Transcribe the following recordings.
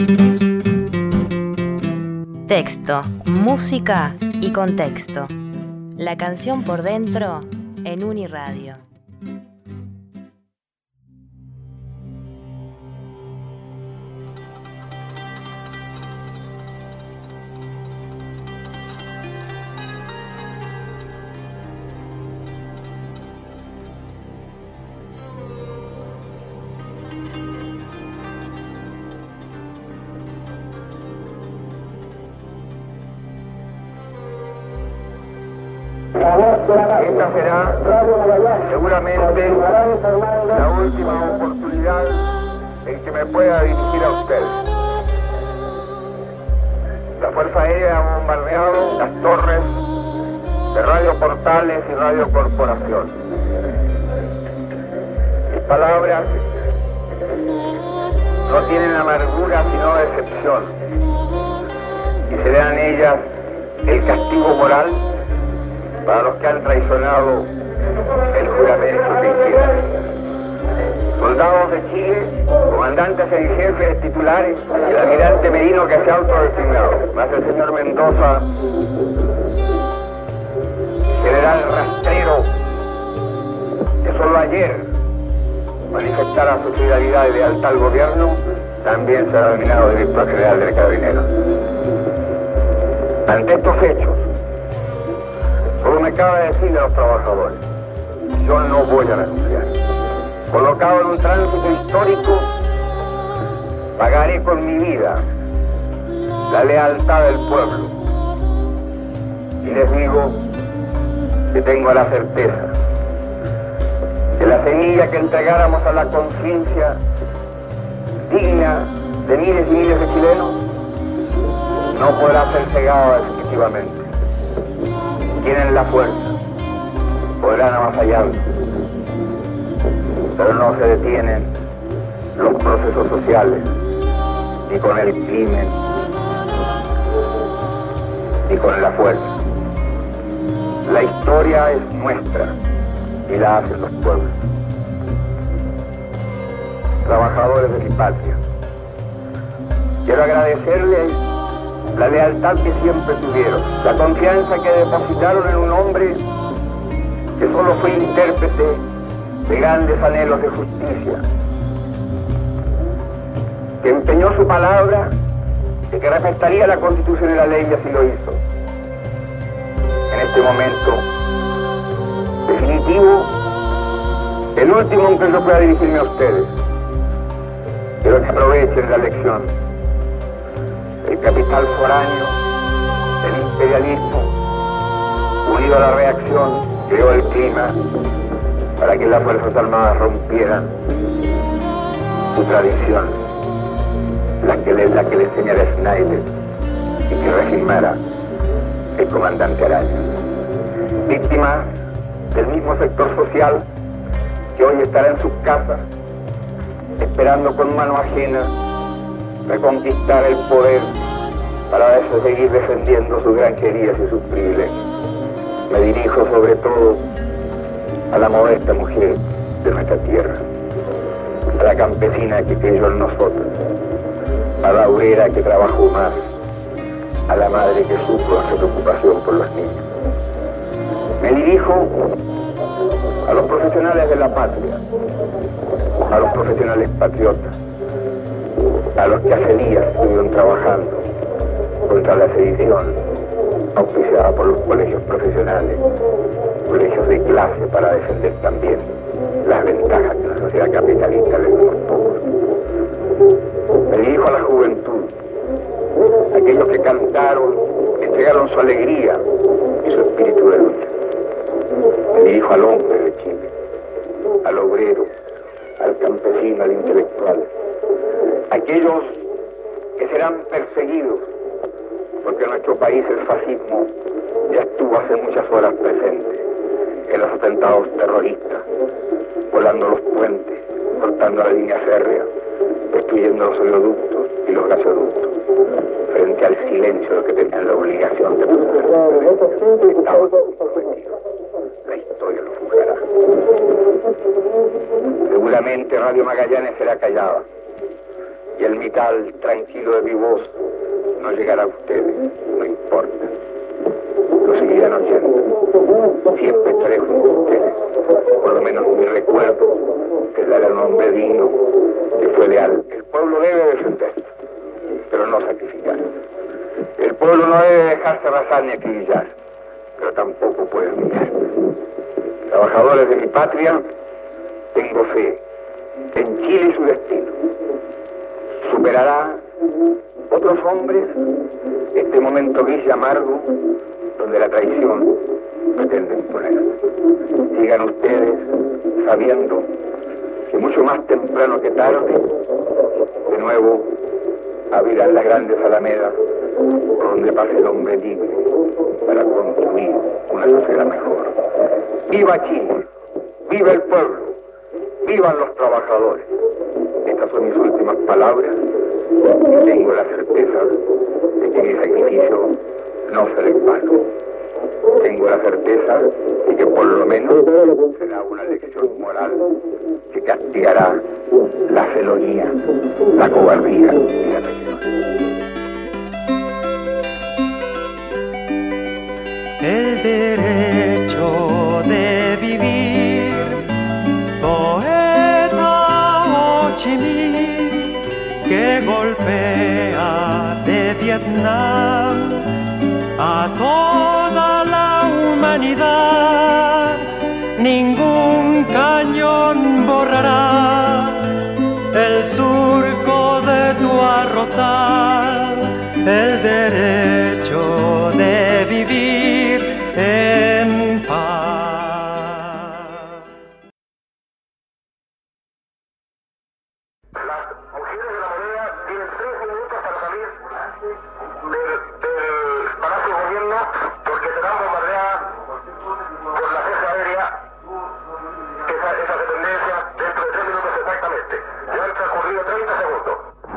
Texto, música y contexto. La canción por dentro en Uniradio. Esta será seguramente la última oportunidad en que me pueda dirigir a usted. La Fuerza Aérea ha bombardeado las torres de Radio Portales y Radio Corporación. Mis palabras no tienen amargura sino decepción, y serán ellas el castigo moral para los que han traicionado el juramento que hicieron. Soldados de Chile, comandantes en jefe titulares, el almirante Merino que se ha autodesignado, más el señor Mendoza, general rastrero, que solo ayer manifestara su solidaridad y lealtad al gobierno, también será nominado director general del Carabineros. Ante estos hechos, solo me cabe decirle a los trabajadores: yo no voy a renunciar. Colocado en un tránsito histórico, pagaré con mi vida la lealtad del pueblo. Y les digo que tengo la certeza que la semilla que entregáramos a la conciencia digna de miles y miles de chilenos no podrá ser cegada definitivamente. Tienen la fuerza, podrán avasallarlo, pero no se detienen los procesos sociales, ni con el crimen, ni con la fuerza. La historia es nuestra y la hacen los pueblos. Trabajadores de mi patria, quiero agradecerles la lealtad que siempre tuvieron, la confianza que depositaron en un hombre que solo fue intérprete de grandes anhelos de justicia, que empeñó su palabra de que respetaría la Constitución y la ley, y así lo hizo. En este momento definitivo, el último en que yo pueda dirigirme a ustedes, quiero que aprovechen la lección. El capital foráneo, el imperialismo, unido a la reacción, creó el clima para que las Fuerzas Armadas rompieran su tradición, la que le enseñara Schneider y que reafirmara el comandante Araña. Víctima del mismo sector social que hoy estará en sus casas, esperando con mano ajena reconquistar el poder para eso seguir defendiendo sus granjerías y sus privilegios. Me dirijo sobre todo a la modesta mujer de nuestra tierra, a la campesina que creyó en nosotros, a la obrera que trabajó más, a la madre que supo nuestra preocupación por los niños. Me dirijo a los profesionales de la patria, a los profesionales patriotas, a los que hace días estuvieron trabajando contra la sedición auspiciada por los colegios profesionales, colegios de clase, para defender también las ventajas que la sociedad capitalista le da a los pocos. Me dirijo a la juventud, aquellos que cantaron, que entregaron su alegría y su espíritu de lucha. Me dirijo al hombre de Chile, al obrero, al campesino, al intelectual, aquellos que serán perseguidos, porque en nuestro país el fascismo ya estuvo hace muchas horas presente en los atentados terroristas, volando los puentes, cortando la línea férrea, destruyendo los oleoductos y los gasoductos, frente al silencio de los que tenían la obligación de proteger. Estaban comprometidos. La historia lo juzgará. Seguramente Radio Magallanes será callada, y el metal tranquilo de mi voz no llegará a ustedes, no importa. Lo seguirán oyendo. Siempre estaré junto a ustedes. Por lo menos mi recuerdo quedará un hombre digno que fue leal. El pueblo debe defender, pero no sacrificar. El pueblo no debe dejarse arrasar ni acribillar, pero tampoco puede humillar. Trabajadores de mi patria, tengo fe en Chile y su destino. Superará otros hombres este momento gris y amargo donde la traición pretende imponer. Sigan ustedes sabiendo que mucho más temprano que tarde, de nuevo abrirán las grandes alamedas por donde pase el hombre libre para construir una sociedad mejor. ¡Viva Chile! ¡Viva el pueblo! ¡Vivan los trabajadores! Estas son mis últimas palabras y tengo la certeza de que mi sacrificio no será en vano. Tengo la certeza de que por lo menos será una lección moral que castigará la felonía, la cobardía y la traición. El derecho de vivir, poeta Ho Chi Minh, que golpea de Vietnam a toda la humanidad. Ningún cañón borrará el surco de tu arrozal. El derecho de vivir en paz. Las mujeres de la moneda tienen 13 minutos para salir del Palacio de Gobierno porque serán bombardeadas por la Fuerza Aérea, esa dependencia, dentro de 3 minutos exactamente. Ya han transcurrido 30 segundos.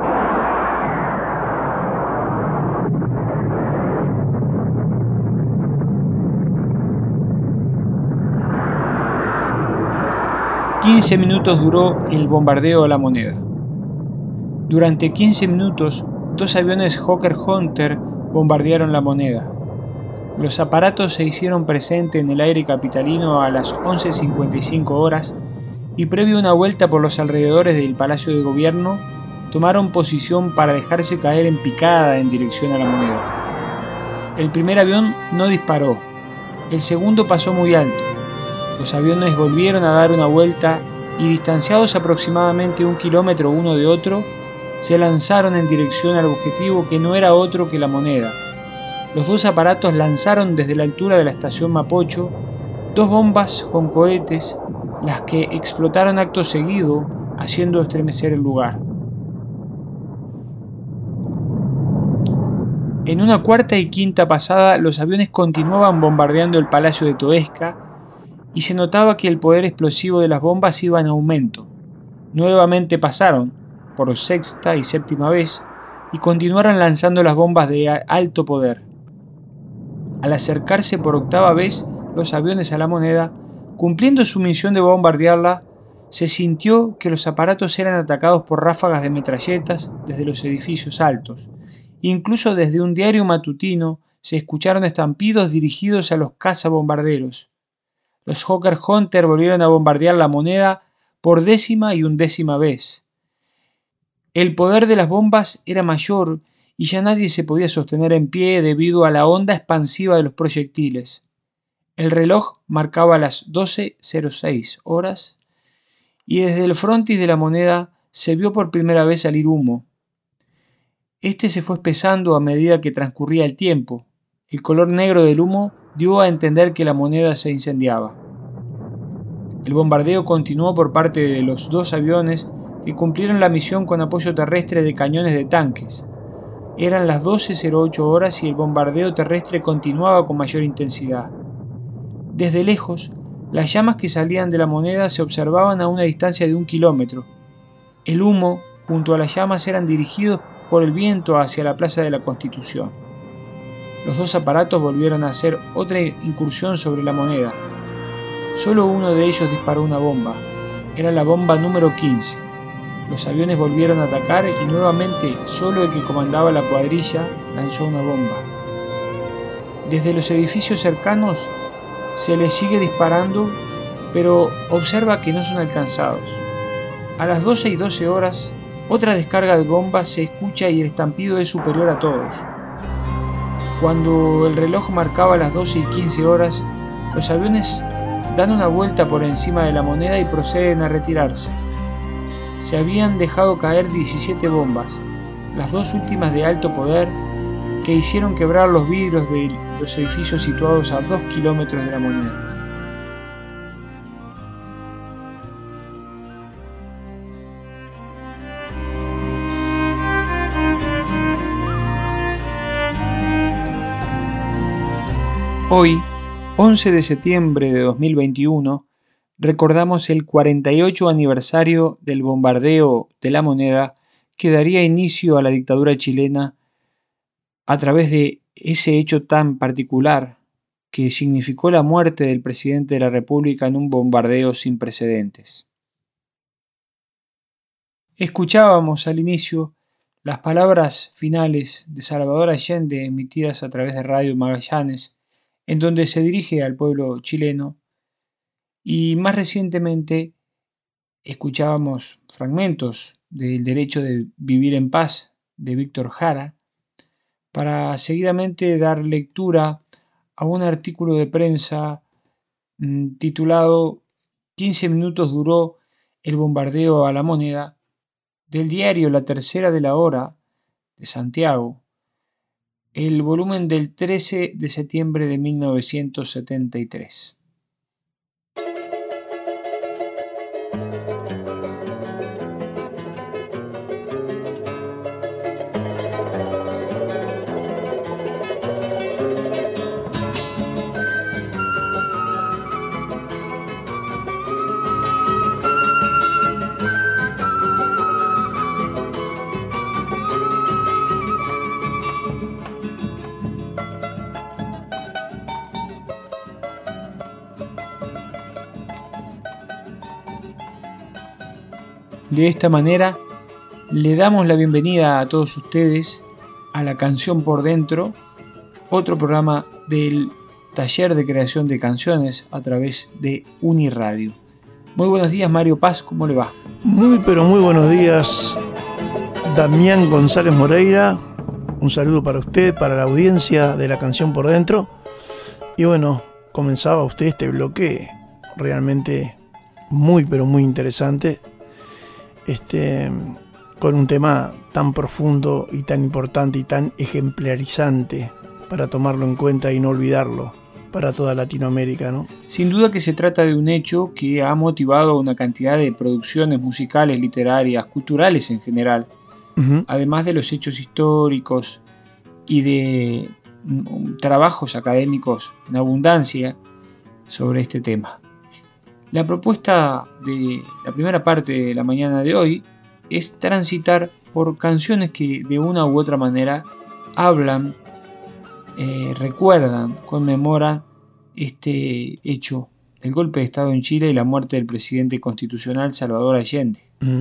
«15 minutos duró el bombardeo a La Moneda. Durante 15 minutos, 2 aviones Hawker Hunter bombardearon La Moneda. Los aparatos se hicieron presentes en el aire capitalino a las 11:55 horas y previo a una vuelta por los alrededores del Palacio de Gobierno, tomaron posición para dejarse caer en picada en dirección a La Moneda. El primer avión no disparó, el segundo pasó muy alto. Los aviones volvieron a dar una vuelta y, distanciados aproximadamente 1 kilómetro uno de otro, se lanzaron en dirección al objetivo que no era otro que La Moneda. Los 2 aparatos lanzaron desde la altura de la estación Mapocho 2 bombas con cohetes, las que explotaron acto seguido, haciendo estremecer el lugar. En una cuarta y quinta pasada, los aviones continuaban bombardeando el Palacio de Toesca y se notaba que el poder explosivo de las bombas iba en aumento. Nuevamente pasaron, por sexta y séptima vez, y continuaron lanzando las bombas de alto poder. Al acercarse por octava vez los aviones a La Moneda, cumpliendo su misión de bombardearla, se sintió que los aparatos eran atacados por ráfagas de metralletas desde los edificios altos. Incluso desde un diario matutino se escucharon estampidos dirigidos a los cazabombarderos. Los Hawker Hunter volvieron a bombardear La Moneda por 10ª y 11ª vez. El poder de las bombas era mayor y ya nadie se podía sostener en pie debido a la onda expansiva de los proyectiles. El reloj marcaba las 12:06 horas y desde el frontis de La Moneda se vio por primera vez salir humo. Este se fue espesando a medida que transcurría el tiempo. El color negro del humo dio a entender que La Moneda se incendiaba. El bombardeo continuó por parte de los 2 aviones que cumplieron la misión con apoyo terrestre de cañones de tanques. Eran las 12:08 horas y el bombardeo terrestre continuaba con mayor intensidad. Desde lejos, las llamas que salían de La Moneda se observaban a una distancia de 1 kilómetro. El humo junto a las llamas eran dirigidos por el viento hacia la Plaza de la Constitución. Los 2 aparatos volvieron a hacer otra incursión sobre La Moneda. Solo uno de ellos disparó una bomba. Era la bomba número 15. los aviones volvieron a atacar y nuevamente solo el que comandaba la cuadrilla lanzó una bomba. Desde los edificios cercanos se les sigue disparando, pero observa que no son alcanzados. A las 12:12 horas, otra descarga de bombas se escucha y el estampido es superior a todos. Cuando el reloj marcaba las 12:15 horas, los aviones dan una vuelta por encima de la moneda y proceden a retirarse. Se habían dejado caer 17 bombas, las dos últimas de alto poder, que hicieron quebrar los vidrios de los edificios situados a 2 kilómetros de la moneda. Hoy, 11 de septiembre de 2021, recordamos el 48 aniversario del bombardeo de la moneda que daría inicio a la dictadura chilena a través de ese hecho tan particular que significó la muerte del presidente de la República en un bombardeo sin precedentes. Escuchábamos al inicio las palabras finales de Salvador Allende emitidas a través de Radio Magallanes, en donde se dirige al pueblo chileno, y más recientemente escuchábamos fragmentos del Derecho de Vivir en Paz de Víctor Jara, para seguidamente dar lectura a un artículo de prensa titulado 15 minutos duró el bombardeo a la moneda, del diario La Tercera de la Hora de Santiago, el volumen del 13 de septiembre de 1973. De esta manera, le damos la bienvenida a todos ustedes a La Canción por Dentro, otro programa del Taller de Creación de Canciones a través de Uniradio. Muy buenos días, Mario Paz, ¿cómo le va? Muy buenos días, Damián González Moreira. Un saludo para usted, para la audiencia de La Canción por Dentro. Y bueno, comenzaba usted este bloque realmente muy interesante. Con un tema tan profundo y tan importante y tan ejemplarizante para tomarlo en cuenta y no olvidarlo para toda Latinoamérica, ¿no? Sin duda que se trata de un hecho que ha motivado una cantidad de producciones musicales, literarias, culturales en general, además de los hechos históricos y de trabajos académicos en abundancia sobre este tema. La propuesta de la primera parte de la mañana de hoy es transitar por canciones que de una u otra manera hablan, recuerdan, conmemoran este hecho, el golpe de Estado en Chile y la muerte del presidente constitucional Salvador Allende.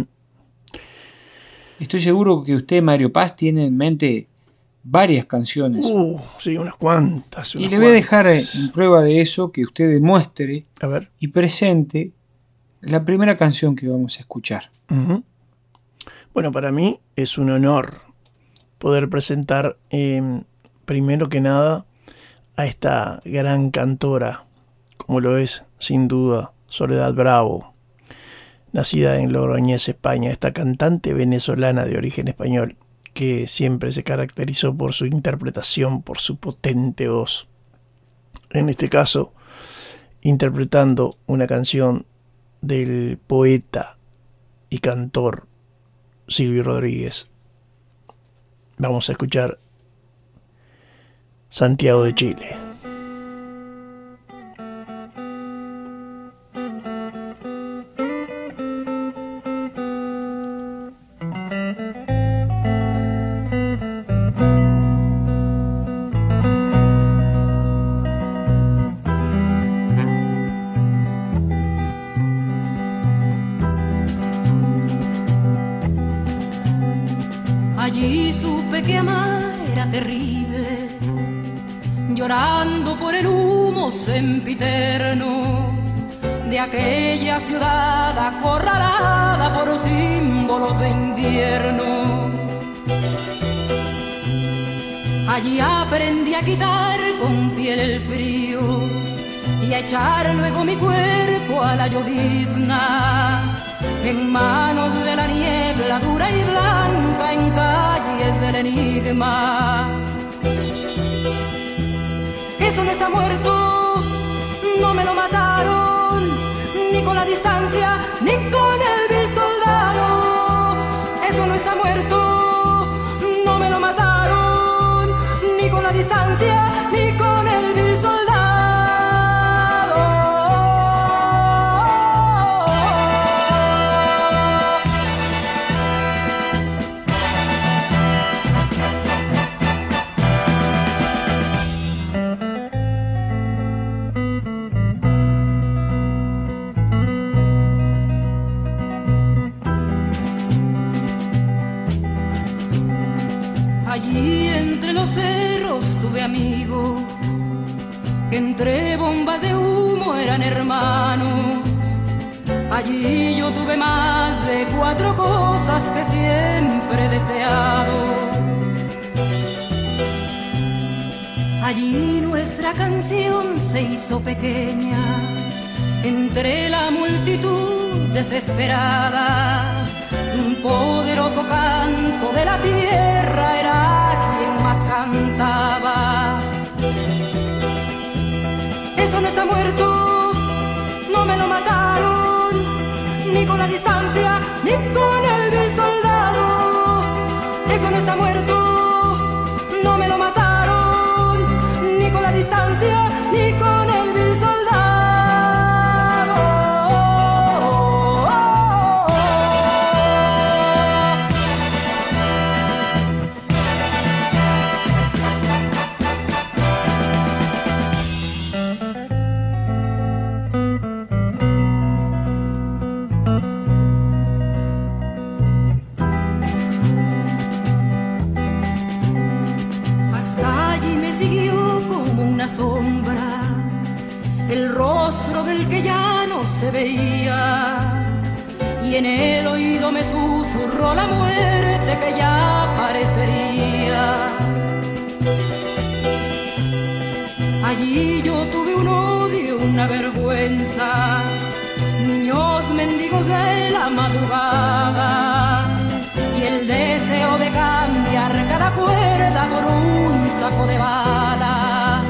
Estoy seguro que usted, Mario Paz, tiene en mente varias canciones. Sí, unas cuantas. Y le voy a dejar en prueba de eso que usted demuestre y presente la primera canción que vamos a escuchar. Bueno, para mí es un honor poder presentar, primero que nada, a esta gran cantora, como lo es, sin duda, Soledad Bravo, nacida en Logroñés, España, esta cantante venezolana de origen español, que siempre se caracterizó por su interpretación, por su potente voz. En este caso, interpretando una canción del poeta y cantor Silvio Rodríguez. Vamos a escuchar Santiago de Chile. supe que amar era terrible, llorando por el humo sempiterno de aquella ciudad acorralada por símbolos de invierno. Allí aprendí a quitar con piel el frío y a echar luego mi cuerpo a la llovizna, en manos de la niebla dura y blanca, en calles del enigma. Eso no está muerto, no me lo mataron, ni con la distancia, ni con el vil soldado. Eso no está muerto, no me lo mataron, ni con la distancia, ni con el vil soldado. Allí entre los cerros tuve amigos que entre bombas de humo eran hermanos. Allí yo tuve más de 4 cosas que siempre he deseado. Allí nuestra canción se hizo pequeña entre la multitud desesperada. Un poderoso canto de la tierra era quien más cantaba. Eso no está muerto, no me lo mataron, ni con la distancia, ni con el vil soldado. Eso no está muerto, no me lo mataron, ni con la distancia, ni con el vil soldado. Sombra, el rostro del que ya no se veía, y en el oído me susurró la muerte que ya aparecería. Allí yo tuve un odio, una vergüenza, niños mendigos de la madrugada, y el deseo de cambiar cada cuerda por un saco de balas.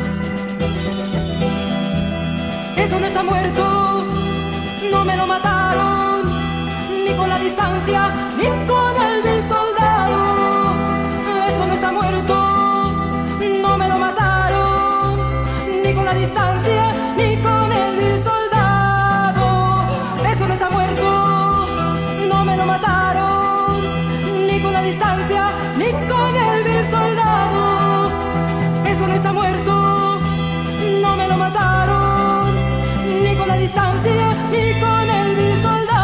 Eso no está muerto, no me lo mataron, ni con la distancia, ni con el vil soldado. Eso no está muerto, no me lo mataron, ni con la distancia, ni con el vil soldado. Eso no está muerto, no me lo mataron, ni con la distancia, ni con el vil soldado. Eso no está muerto, no me lo mataron, ni con la distancia, ni con el vil soldado.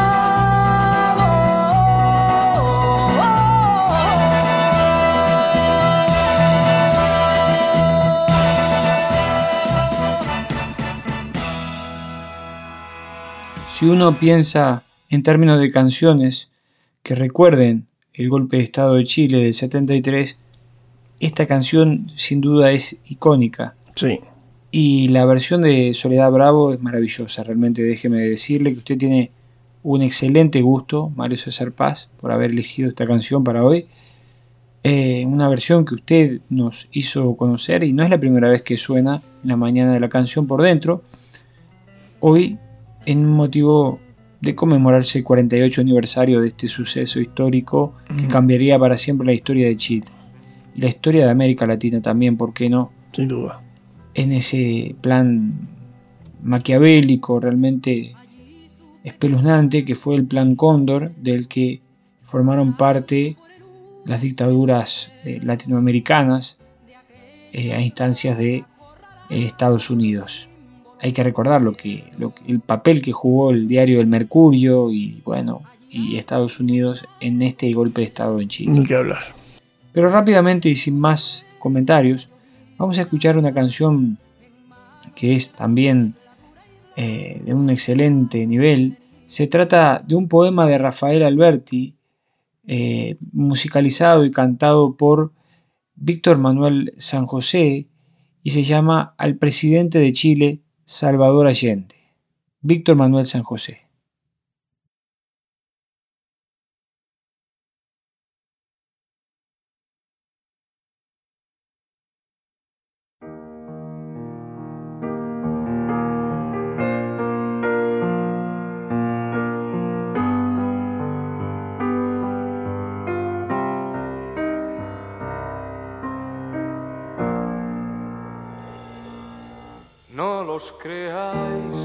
Si uno piensa en términos de canciones que recuerden el golpe de Estado de Chile del 73, esta canción sin duda es icónica. Sí. Y la versión de Soledad Bravo es maravillosa, realmente déjeme decirle que usted tiene un excelente gusto, Mario César Paz, por haber elegido esta canción para hoy. Una versión que usted nos hizo conocer y no es la primera vez que suena en la mañana de la canción por dentro. Hoy, en motivo de conmemorarse el 48 aniversario de este suceso histórico que cambiaría para siempre la historia de Chile. Y la historia de América Latina también, ¿por qué no? Sin duda. En ese plan maquiavélico realmente espeluznante que fue el Plan Cóndor, del que formaron parte las dictaduras latinoamericanas a instancias de Estados Unidos. Hay que recordar el papel que jugó el diario El Mercurio y Estados Unidos en este golpe de Estado en Chile. Ni que hablar. Pero rápidamente y sin más comentarios, vamos a escuchar una canción que es también de un excelente nivel. Se trata de un poema de Rafael Alberti, musicalizado y cantado por Víctor Manuel San José, y se llama Al presidente de Chile, Salvador Allende. Víctor Manuel San José. No los creáis,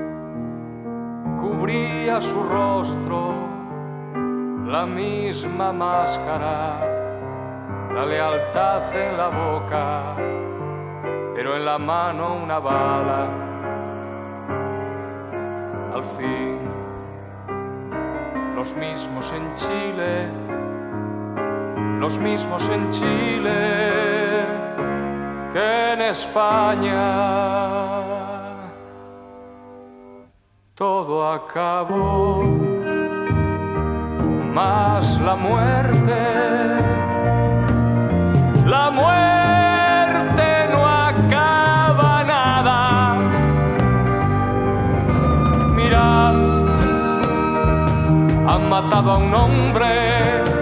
cubría su rostro la misma máscara, la lealtad en la boca, pero en la mano una bala. Al fin, los mismos en Chile, los mismos en Chile que en España. Todo acabó, más la muerte no acaba nada. Mirad, han matado a un hombre.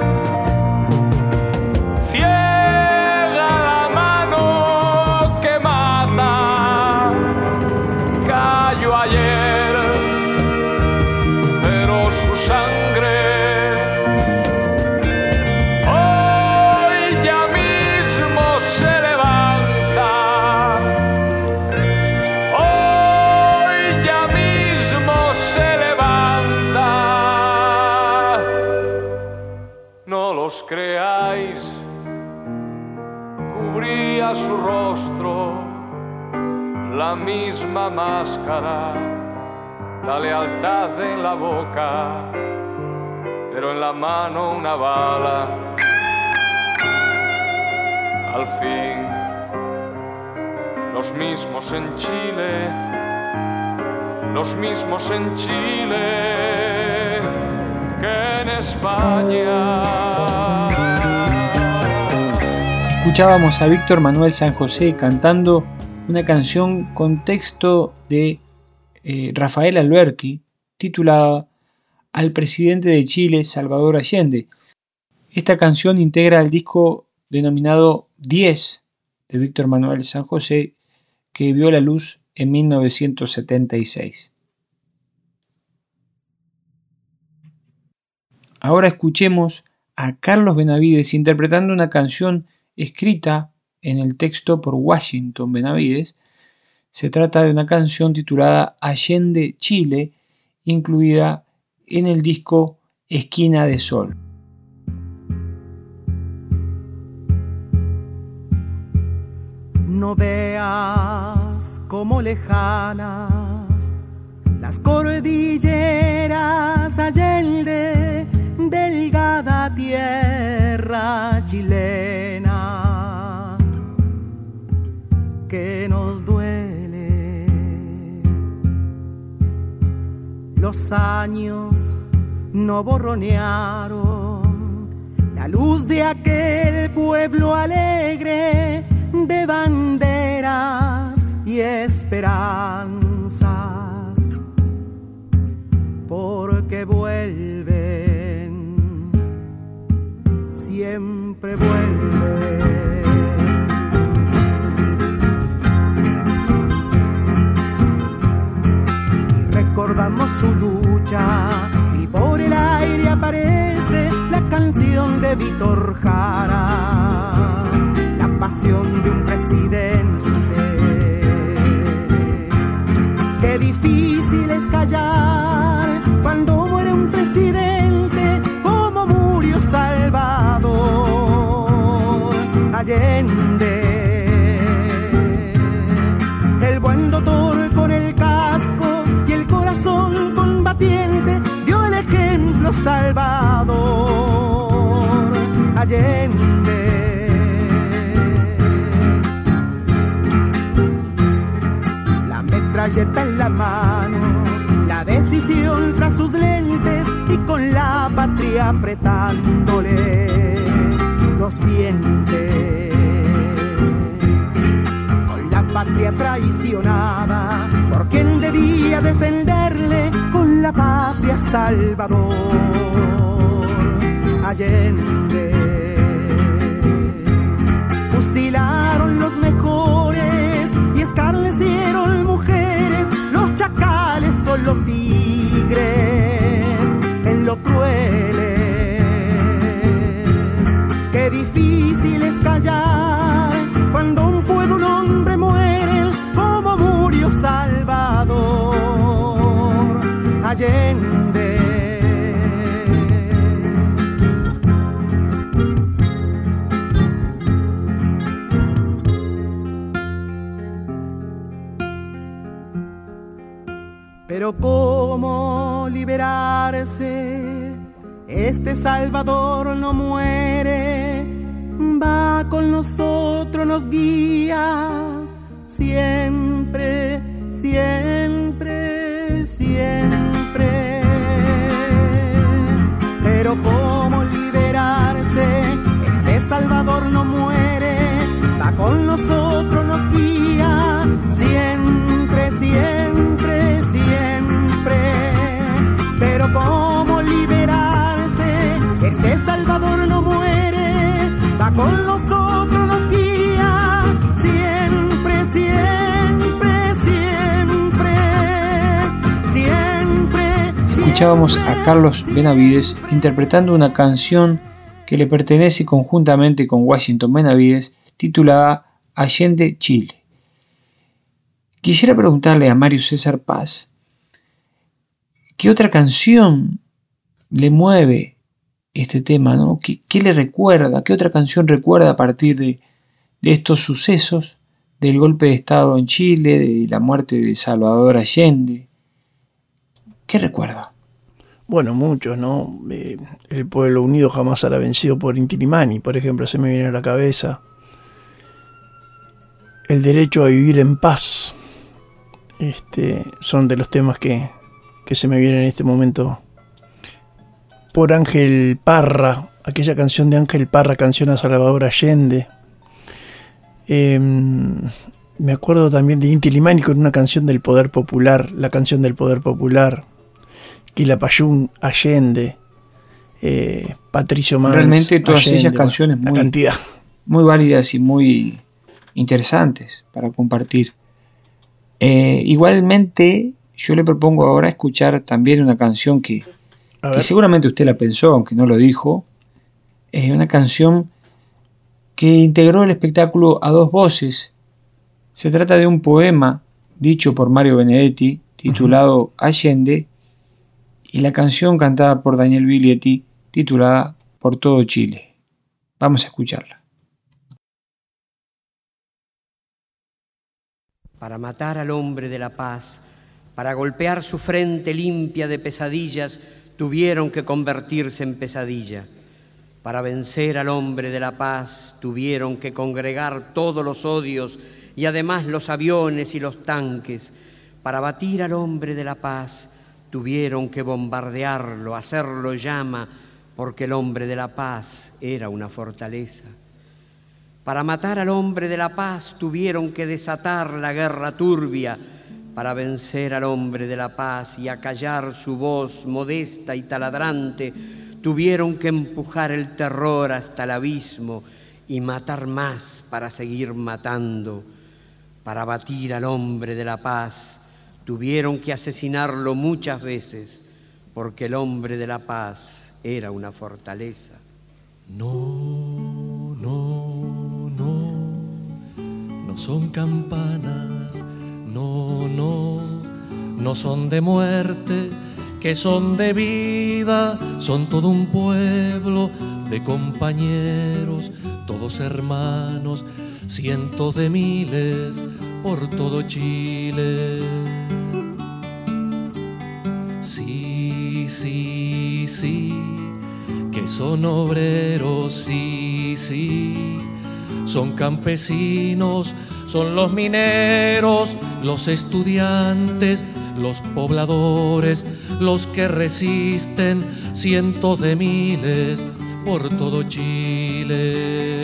Creáis, cubría su rostro la misma máscara, la lealtad en la boca, pero en la mano una bala. Al fin, los mismos en Chile, los mismos en Chile que en España. Escuchábamos a Víctor Manuel San José cantando una canción con texto de Rafael Alberti titulada Al presidente de Chile, Salvador Allende. Esta canción integra el disco denominado 10 de Víctor Manuel San José, que vio la luz en 1976. Ahora escuchemos a Carlos Benavides interpretando una canción escrita en el texto por Washington Benavides. Se trata de una canción titulada Allende, Chile, incluida en el disco Esquina de Sol. No veas como lejanas las cordilleras Allende, delgada tierra chilena que nos duele. Los años no borronearon la luz de aquel pueblo alegre de banderas y esperanzas, porque vuelven, siempre vuelven. Y recordamos su lucha y por el aire aparece la canción de Víctor Jara, la pasión de un presidente. Qué difícil es callar cuando muere un presidente, como murió Salvador Allende. El buen doctor con el casco y el corazón combatiente dio el ejemplo Salvador Allende. servilleta en la mano, la decisión tras sus lentes y con la patria apretándole los dientes. Con la patria traicionada, por quien debía defenderle, con la patria Salvador Allende. Fusilaron los mejores y escarnecieron mujeres, los chacales son los tigres en lo crueles. Qué difícil es callar cuando un pueblo, un hombre muere, como murió Salvador Allende. Pero ¿cómo liberarse? Este Salvador no muere, va con nosotros, nos guía, siempre, siempre, siempre. Pero ¿cómo liberarse? Este Salvador no muere, va con nosotros, nos guía, siempre, siempre, siempre. Pero ¿cómo liberarse? Este Salvador no muere, va con nosotros, nos guía, siempre, siempre, siempre, siempre. Escuchábamos a Carlos Benavides interpretando una canción que le pertenece conjuntamente con Washington Benavides, titulada Allende, Chile. Quisiera preguntarle a Mario César Paz, ¿qué otra canción le mueve este tema, ¿no? ¿Qué le recuerda? ¿Qué otra canción recuerda a partir de estos sucesos, del golpe de Estado en Chile, de la muerte de Salvador Allende? ¿Qué recuerda? Bueno, muchos, ¿no? El pueblo unido jamás será vencido por Inti Illimani, por ejemplo, se me viene a la cabeza. El derecho a vivir en paz. Son de los temas que se me vienen en este momento. Por Ángel Parra, aquella canción de Ángel Parra, canción a Salvador Allende. Me acuerdo también de Inti Illimani con una canción del Poder Popular, la canción del Poder Popular. Quilapayún, Allende, Patricio Mans. Realmente todas Allende, ellas canciones muy válidas y muy interesantes para compartir. Igualmente, yo le propongo ahora escuchar también una canción que seguramente usted la pensó, aunque no lo dijo. Es una canción que integró el espectáculo a dos voces. Se trata de un poema dicho por Mario Benedetti, titulado Allende, y la canción cantada por Daniel Biglietti, titulada Por todo Chile. Vamos a escucharla. Para matar al hombre de la paz, para golpear su frente limpia de pesadillas, tuvieron que convertirse en pesadilla. Para vencer al hombre de la paz, tuvieron que congregar todos los odios y además los aviones y los tanques. Para batir al hombre de la paz, tuvieron que bombardearlo, hacerlo llama, porque el hombre de la paz era una fortaleza. Para matar al hombre de la paz tuvieron que desatar la guerra turbia. Para vencer al hombre de la paz y acallar su voz modesta y taladrante, tuvieron que empujar el terror hasta el abismo y matar más para seguir matando. Para batir al hombre de la paz tuvieron que asesinarlo muchas veces, porque el hombre de la paz era una fortaleza. No, no, no, no son campanas, no, no, no son de muerte, que son de vida, son todo un pueblo de compañeros, todos hermanos, cientos de miles por todo Chile. Sí, sí, sí, que son obreros, sí, sí, son campesinos, son los mineros, los estudiantes, los pobladores, los que resisten, cientos de miles por todo Chile.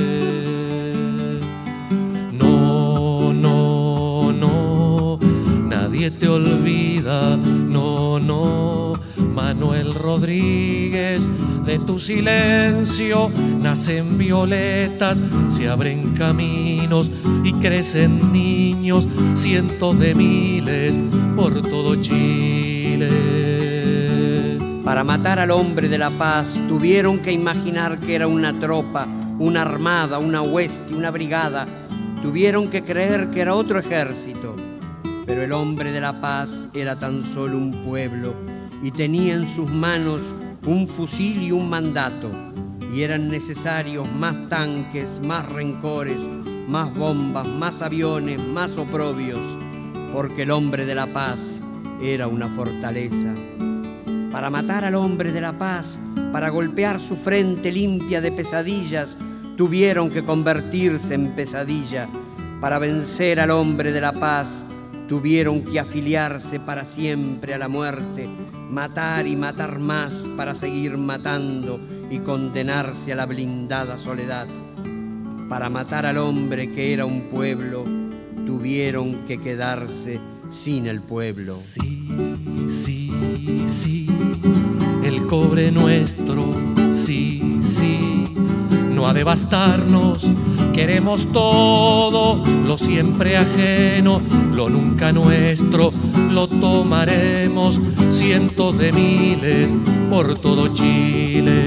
No, no, no, nadie te olvida, no, no, Manuel Rodríguez, de tu silencio nacen violetas, se abren caminos y crecen niños, cientos de miles por todo Chile. Para matar al hombre de la paz tuvieron que imaginar que era una tropa, una armada, una hueste, una brigada. Tuvieron que creer que era otro ejército. Pero el hombre de la paz era tan solo un pueblo y tenía en sus manos un fusil y un mandato. Y eran necesarios más tanques, más rencores, más bombas, más aviones, más oprobios, porque el hombre de la paz era una fortaleza. Para matar al hombre de la paz, para golpear su frente limpia de pesadillas, tuvieron que convertirse en pesadilla. Para vencer al hombre de la paz, tuvieron que afiliarse para siempre a la muerte, matar y matar más para seguir matando y condenarse a la blindada soledad. Para matar al hombre que era un pueblo, tuvieron que quedarse sin el pueblo. Sí, sí, sí, el cobre nuestro, sí, sí, no ha de bastarnos, queremos todo, lo siempre ajeno, lo nunca nuestro, lo tomaremos, cientos de miles por todo Chile.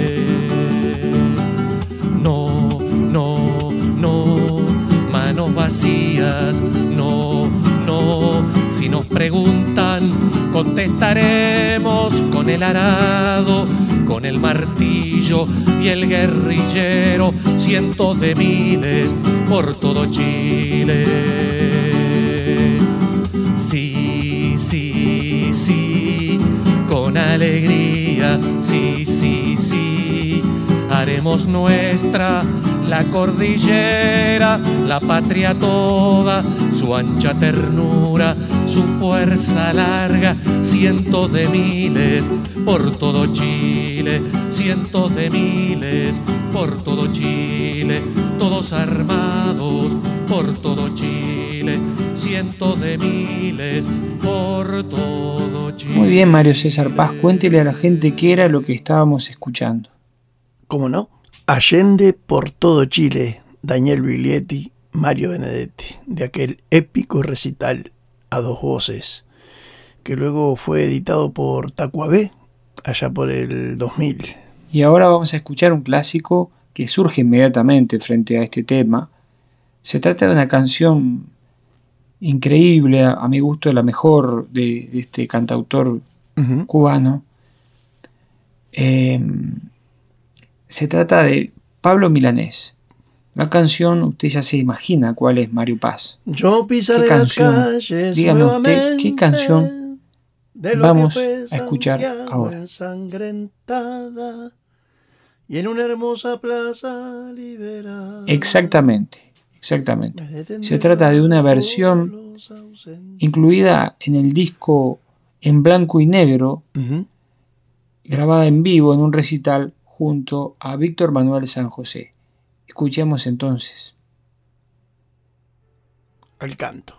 No, no, no, manos vacías, no, no, si nos preguntan, contestaremos con el arado, con el martillo y el guerrillero, cientos de miles por todo Chile. Sí, sí, sí, con alegría, sí, sí, sí, haremos nuestra la cordillera, la patria toda, su ancha ternura, su fuerza larga, cientos de miles por todo Chile, cientos de miles por todo Chile, todos armados por todo Chile, cientos de miles por todo Chile. Muy bien, Mario César Paz, cuéntele a la gente qué era lo que estábamos escuchando. ¿Cómo no? Allende por todo Chile, Daniel Biglietti, Mario Benedetti, de aquel épico recital a dos voces, que luego fue editado por Tacuabé, allá por el 2000. Y ahora vamos a escuchar un clásico que surge inmediatamente frente a este tema. Se trata de una canción increíble, a mi gusto la mejor de este cantautor cubano. Se trata de Pablo Milanés. La canción, usted ya se imagina cuál es, Mario Paz. Yo pisaré las calles. Dígame usted, ¿qué canción vamos a escuchar ahora? Ensangrentada y en una hermosa plaza liberada. Exactamente. Se trata de una versión incluida en el disco en blanco y negro, grabada en vivo en un recital junto a Víctor Manuel San José. Escuchemos entonces. Al canto.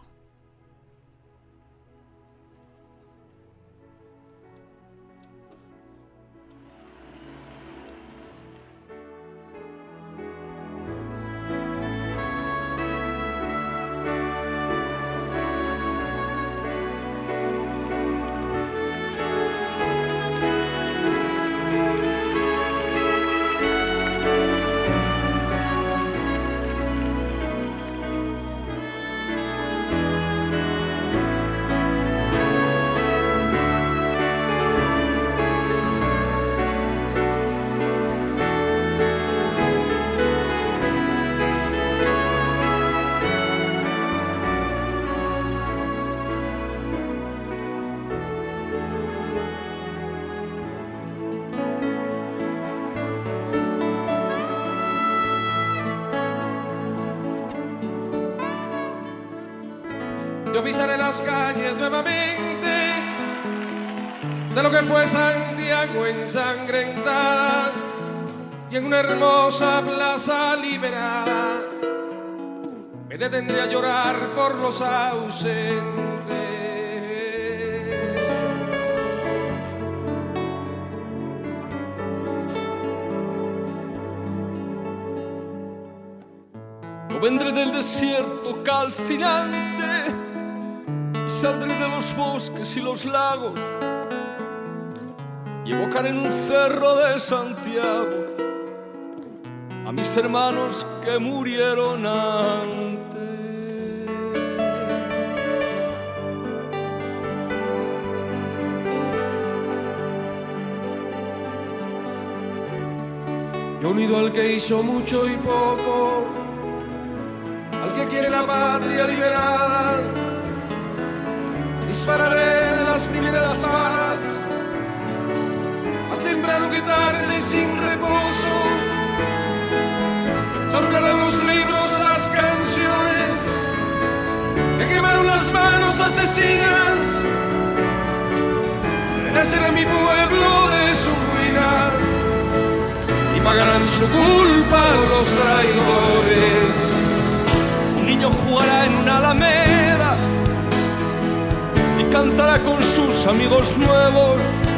Yo pisaré las calles nuevamente de lo que fue Santiago ensangrentada, y en una hermosa plaza liberada me detendré a llorar por los ausentes. Yo vendré del desierto calcinante y saldré de los bosques y los lagos y evocaré en un cerro de Santiago a mis hermanos que murieron antes. Yo unido al que hizo mucho y poco, al que quiere la patria liberada, dispararé de las primeras balas, más temprano que tarde sin reposo. Tornarán los libros, las canciones que quemaron las manos asesinas. Renacerá mi pueblo de su ruina y pagarán su culpa los traidores. Un niño jugará en una alameda y cantará con sus amigos nuevos.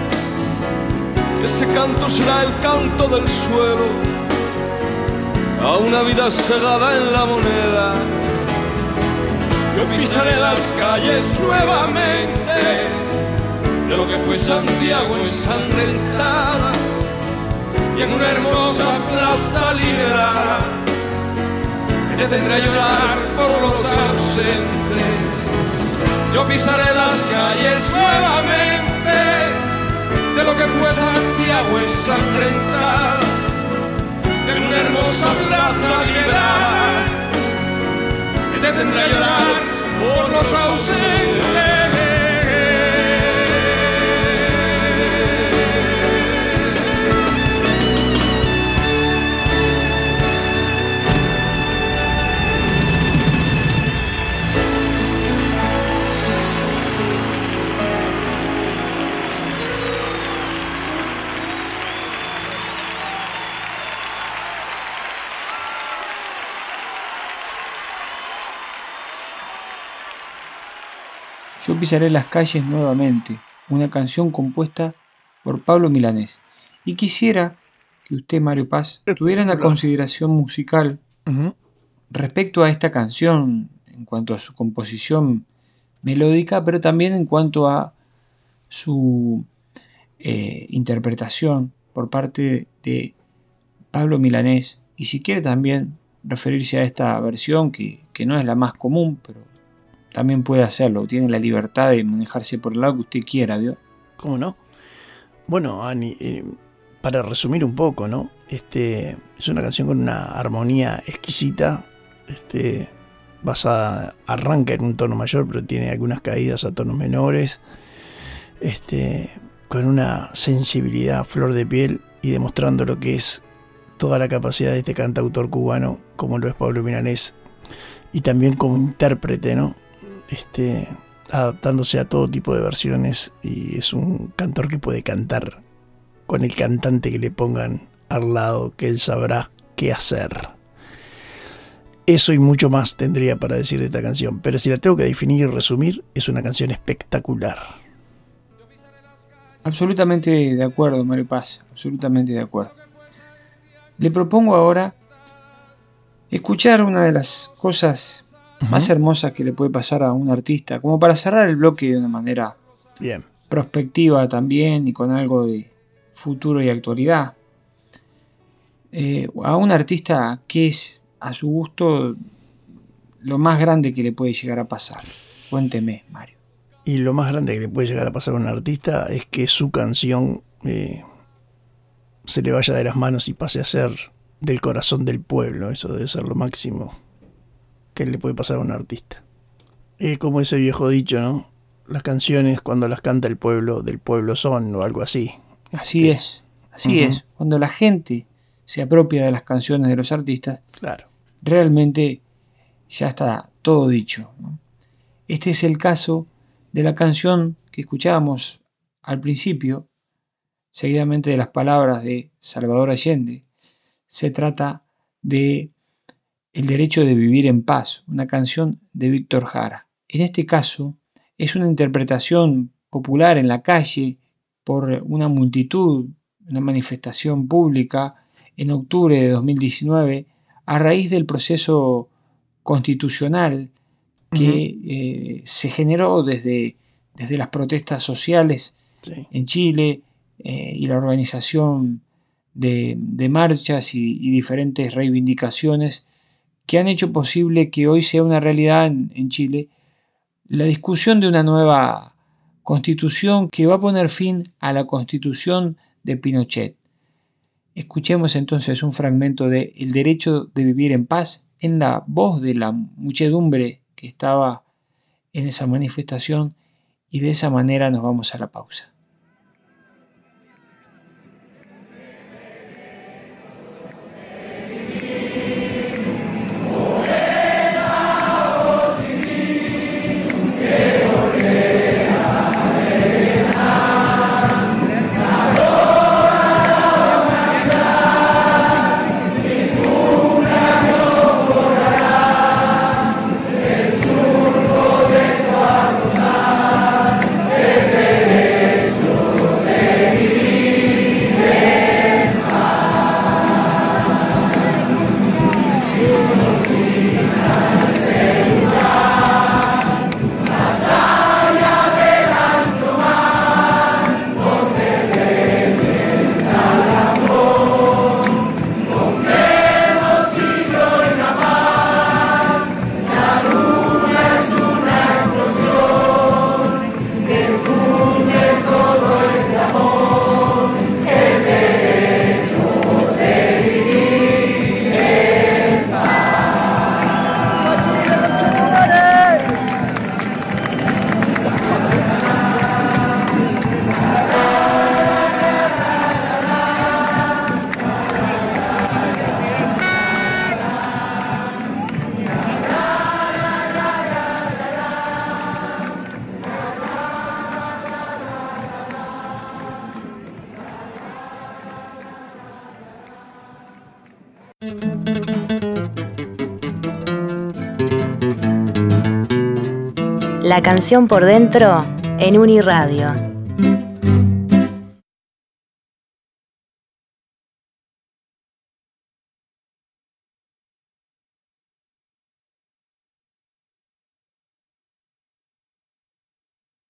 Ese canto será el canto del suelo a una vida segada en la moneda. Yo pisaré las calles nuevamente de lo que fue Santiago ensangrentada, y en una hermosa plaza liberada me detendré a llorar por los ausentes. Yo pisaré las calles nuevamente de lo que fue Santiago ensangrentada, en una hermosa plaza liberada que te tendré a llorar por los ausentes. Yo pisaré las calles nuevamente, una canción compuesta por Pablo Milanés. Y quisiera que usted, Mario Paz, tuviera una consideración musical respecto a esta canción en cuanto a su composición melódica, pero también en cuanto a su interpretación por parte de Pablo Milanés, y si quiere también referirse a esta versión que no es la más común, pero también puede hacerlo, tiene la libertad de manejarse por el lado que usted quiera, ¿vio? ¿Cómo no? Bueno, Ani, para resumir un poco, ¿no? Es una canción con una armonía exquisita, basada, arranca en un tono mayor, pero tiene algunas caídas a tonos menores, con una sensibilidad a flor de piel y demostrando lo que es toda la capacidad de este cantautor cubano, como lo es Pablo Milanés, y también como intérprete, ¿no? Adaptándose a todo tipo de versiones, y es un cantor que puede cantar con el cantante que le pongan al lado, que él sabrá qué hacer. Eso y mucho más tendría para decir de esta canción, pero si la tengo que definir y resumir, es una canción espectacular. Absolutamente de acuerdo, Mario Paz, absolutamente de acuerdo. Le propongo ahora escuchar una de las cosas más hermosas que le puede pasar a un artista, como para cerrar el bloque de una manera prospectiva también y con algo de futuro y actualidad. A un artista que es, a su gusto, lo más grande que le puede llegar a pasar. Cuénteme, Mario. Y lo más grande que le puede llegar a pasar a un artista es que su canción se le vaya de las manos y pase a ser del corazón del pueblo. Eso debe ser lo máximo que le puede pasar a un artista. Es como ese viejo dicho, ¿no? Las canciones, cuando las canta el pueblo, del pueblo son, o algo así. Así es. Cuando la gente se apropia de las canciones de los artistas, claro, realmente ya está todo dicho, ¿no? Este es el caso de la canción que escuchábamos al principio, seguidamente de las palabras de Salvador Allende. Se trata de El derecho de vivir en paz, una canción de Víctor Jara. En este caso, es una interpretación popular en la calle por una multitud, una manifestación pública en octubre de 2019, a raíz del proceso constitucional que se generó desde las protestas sociales en Chile y la organización de marchas y diferentes reivindicaciones que han hecho posible que hoy sea una realidad en Chile la discusión de una nueva constitución que va a poner fin a la constitución de Pinochet. Escuchemos entonces un fragmento de El derecho de vivir en paz en la voz de la muchedumbre que estaba en esa manifestación, y de esa manera nos vamos a la pausa. La canción por dentro en Uniradio.